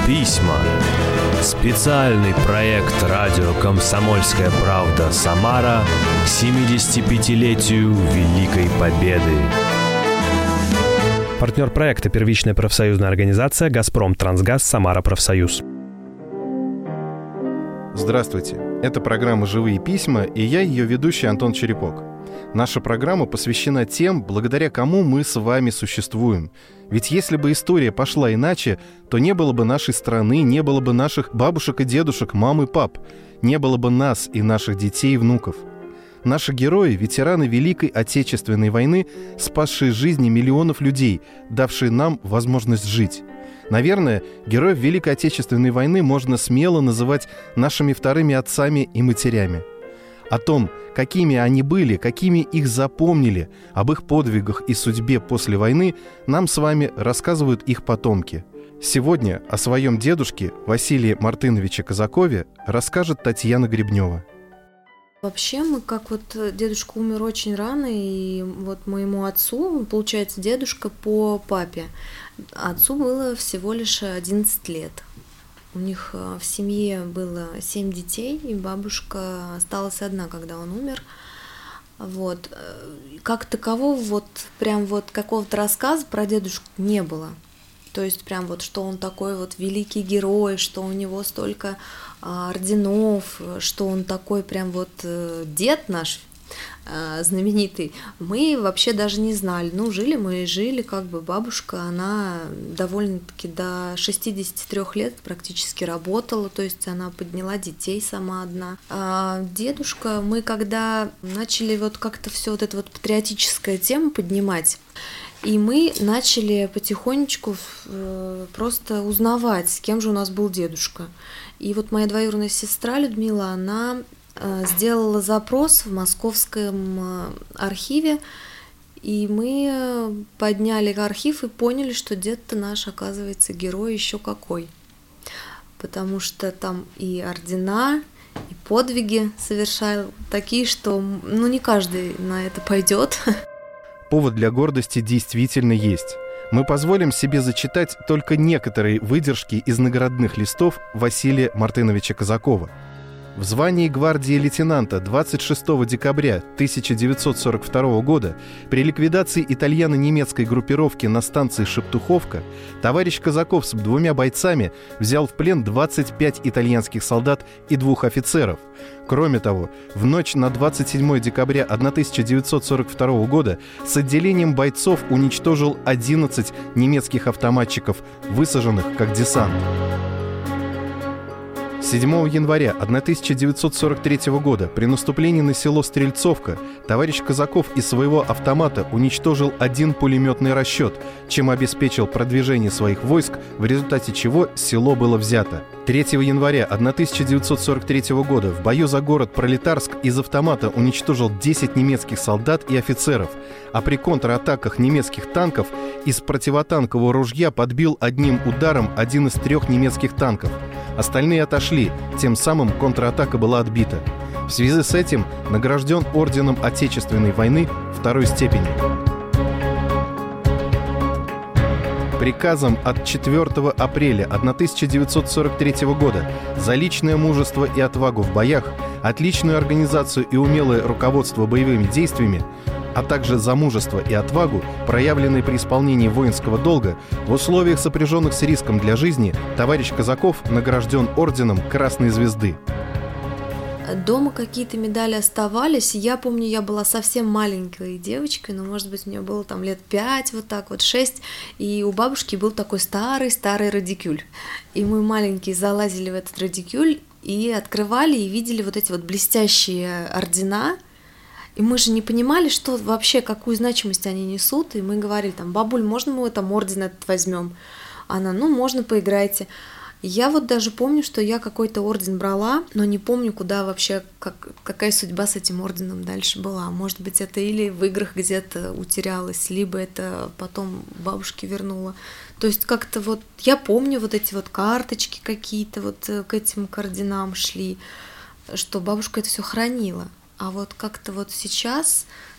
письма». Специальный проект радио «Комсомольская правда» Самара к 75-летию Великой Победы. Партнер проекта — первичная профсоюзная организация «Газпром Трансгаз Самара Профсоюз». Здравствуйте, это программа «Живые письма», и я ее ведущий Антон Черепок. Наша программа посвящена тем, благодаря кому мы с вами существуем. Ведь если бы история пошла иначе, то не было бы нашей страны, не было бы наших бабушек и дедушек, мам и пап, не было бы нас и наших детей и внуков. Наши герои — ветераны Великой Отечественной войны, спасшие жизни миллионов людей, давшие нам возможность жить. Наверное, героев Великой Отечественной войны можно смело называть нашими вторыми отцами и матерями. О том, какими они были, какими их запомнили, об их подвигах и судьбе после войны, нам с вами рассказывают их потомки. Сегодня о своем дедушке Василии Мартыновиче Казакове расскажет Татьяна Гребнева. Вообще дедушка умер очень рано, и моему отцу, получается, дедушка по папе. Отцу было всего лишь 11 лет. У них в семье было 7 детей, и бабушка осталась одна, когда он умер. Как такового какого-то рассказа про дедушку не было. То есть что он такой великий герой, что у него столько орденов, что он такой дед наш знаменитый, мы вообще даже не знали. Жили, бабушка, она довольно-таки до 63 лет практически работала, то есть она подняла детей сама одна. А дедушка, мы когда начали как-то все эта патриотическая тема поднимать, и мы начали потихонечку просто узнавать, с кем же у нас был дедушка. И моя двоюродная сестра Людмила, она сделала запрос в московском архиве, и мы подняли архив и поняли, что дед-то наш, оказывается, герой еще какой. Потому что там и ордена, и подвиги совершал такие, что не каждый на это пойдет. Повод для гордости действительно есть. Мы позволим себе зачитать только некоторые выдержки из наградных листов Василия Мартыновича Казакова. В звании гвардии лейтенанта 26 декабря 1942 года при ликвидации итальяно-немецкой группировки на станции Шептуховка товарищ Казаков с 2 бойцами взял в плен 25 итальянских солдат и 2 офицеров. Кроме того, в ночь на 27 декабря 1942 года с отделением бойцов уничтожил 11 немецких автоматчиков, высаженных как десант. 7 января 1943 года при наступлении на село Стрельцовка товарищ Казаков из своего автомата уничтожил 1 пулеметный расчет, чем обеспечил продвижение своих войск, в результате чего село было взято. 3 января 1943 года в бою за город Пролетарск из автомата уничтожил 10 немецких солдат и офицеров, а при контратаках немецких танков из противотанкового ружья подбил одним ударом 1 из 3 немецких танков. Остальные отошли, тем самым контратака была отбита. В связи с этим награжден орденом Отечественной войны 2 степени. Приказом от 4 апреля 1943 года за личное мужество и отвагу в боях, отличную организацию и умелое руководство боевыми действиями, а также за мужество и отвагу, проявленные при исполнении воинского долга, в условиях, сопряженных с риском для жизни, товарищ Казаков награжден орденом Красной Звезды. Дома какие-то медали оставались. Я помню, я была совсем маленькой девочкой, может быть, мне было лет 5, 6, и у бабушки был такой старый радикюль. И мы маленькие залазили в этот радикюль и открывали, и видели эти блестящие ордена. И мы же не понимали, что вообще, какую значимость они несут. И мы говорили, бабуль, можно мы орден этот возьмем? Она, можно, поиграйте. Я даже помню, что я какой-то орден брала, но не помню, куда вообще, какая судьба с этим орденом дальше была. Может быть, это или в играх где-то утерялось, либо это потом бабушке вернула. То есть как-то я помню эти карточки какие-то к этим орденам шли, что бабушка это все хранила. А как-то сейчас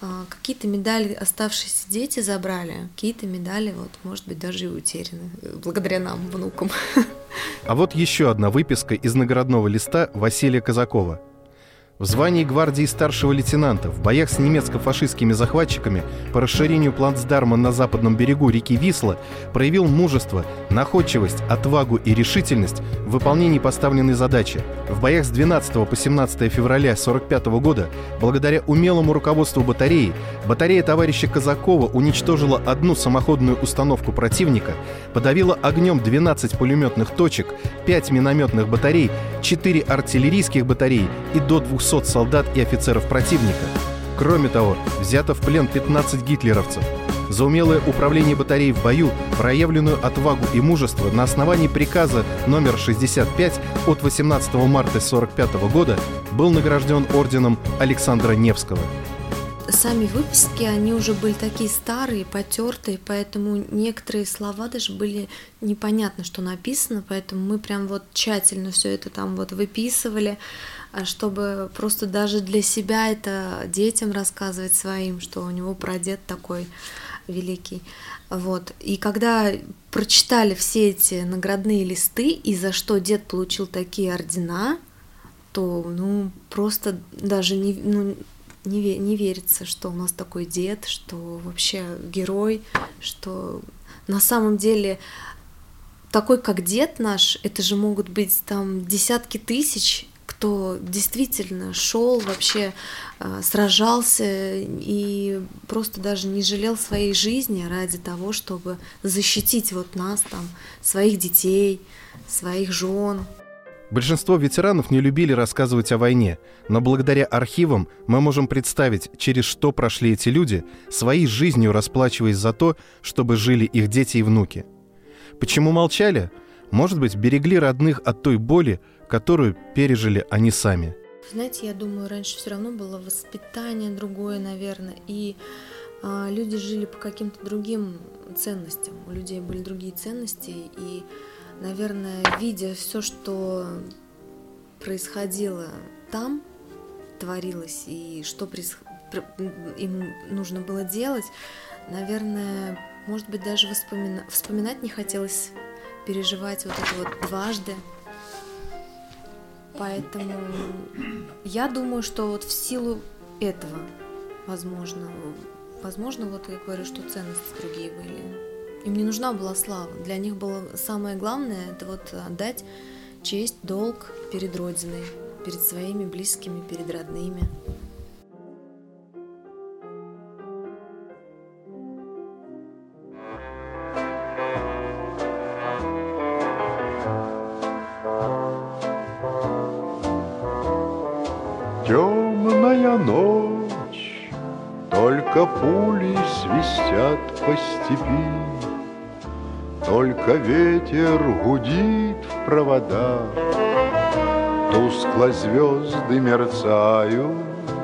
Какие-то медали оставшиеся дети забрали, какие-то медали, вот, может быть, даже и утеряны, благодаря нам, внукам. А вот еще одна выписка из наградного листа Василия Казакова. В звании гвардии старшего лейтенанта в боях с немецко-фашистскими захватчиками по расширению плацдарма на западном берегу реки Висла проявил мужество, находчивость, отвагу и решительность в выполнении поставленной задачи. В боях с 12 по 17 февраля 1945 года, благодаря умелому руководству батареи, батарея товарища Казакова уничтожила одну самоходную установку противника, подавила огнем 12 пулеметных точек, 5 минометных батарей, 4 артиллерийских батареи и до 200 солдат и офицеров противника. Кроме того, взято в плен 15 гитлеровцев. За умелое управление батареей в бою, проявленную отвагу и мужество на основании приказа номер 65 от 18 марта 1945 года был награжден орденом Александра Невского. Сами выписки, они уже были такие старые, потертые, поэтому некоторые слова даже были непонятно, что написано, поэтому мы прям вот тщательно все это там вот выписывали, чтобы просто даже для себя это детям рассказывать своим, что у него прадед такой великий. Вот. И когда прочитали все эти наградные листы, и за что дед получил такие ордена, то просто даже не верится, что у нас такой дед, что вообще герой, что на самом деле такой, как дед наш, это же могут быть там десятки тысяч, кто действительно шел вообще, сражался и просто даже не жалел своей жизни ради того, чтобы защитить вот нас, там, своих детей, своих жен. Большинство ветеранов не любили рассказывать о войне, но благодаря архивам мы можем представить, через что прошли эти люди, своей жизнью расплачиваясь за то, чтобы жили их дети и внуки. Почему молчали? Может быть, берегли родных от той боли, которую пережили они сами. Знаете, я думаю, раньше все равно было воспитание другое, наверное, и люди жили по каким-то другим ценностям. У людей были другие ценности, и, наверное, видя все, что происходило там, творилось, и что им нужно было делать, наверное, может быть, даже вспоминать не хотелось, переживать вот это вот дважды. Поэтому я думаю, что вот в силу этого, возможно, вот я говорю, что ценности другие были. Им не нужна была слава. Для них было самое главное — это вот отдать честь, долг перед Родиной, перед своими близкими, перед родными. Темная ночь, только пули свистят по степи, только ветер гудит в проводах, тускло звезды мерцают.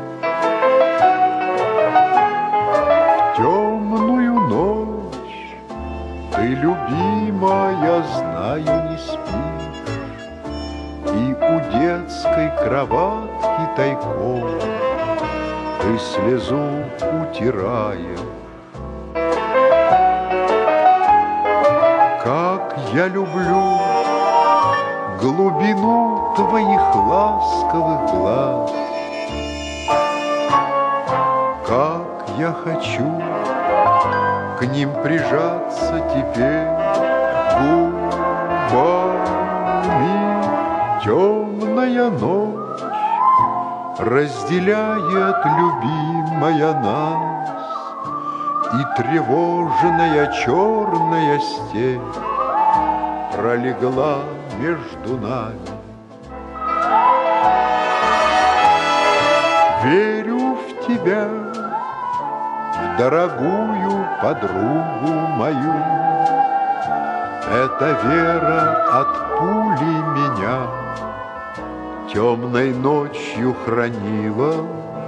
В темную ночь ты, любимая, знаю, не спишь, и у детской кроватки тайком ты слезу утираешь. Как я люблю глубину твоих ласковых глаз, как я хочу к ним прижаться теперь губами. Темная ночь разделяет, любимая, нас, и тревожная черная степь пролегла между нами. Верю в тебя, в дорогую подругу мою. Эта вера от пули меня темной ночью хранила.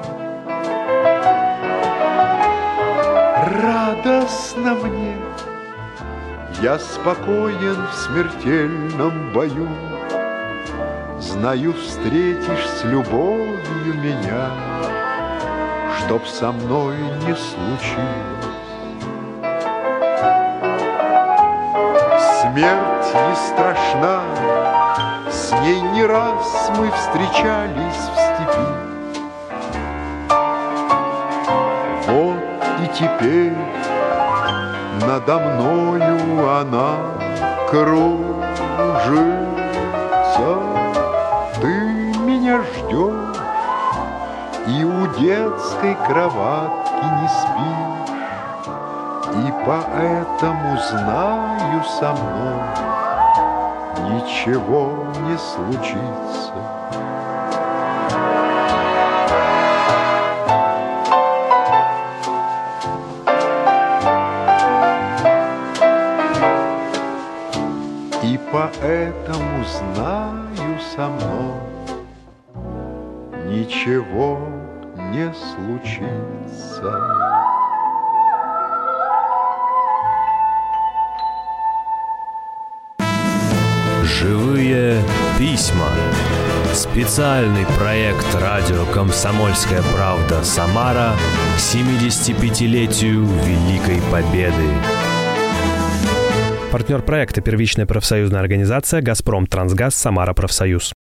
Радостно мне, я спокоен в смертельном бою. Знаю, встретишь с любовью меня, чтоб со мной не случилось. Смерть не страшна, с ней не раз мы встречались в степи. Вот и теперь надо мною она кружится. Ты меня ждешь и у детской кроватки не спишь, и поэтому знаю, со мной ничего не случится. И поэтому знаю, со мной ничего не случится. Живые письма. Специальный проект радио «Комсомольская правда» Самара к 75-летию Великой Победы. Партнер проекта — первичная профсоюзная организация «Газпром Трансгаз Самара Профсоюз».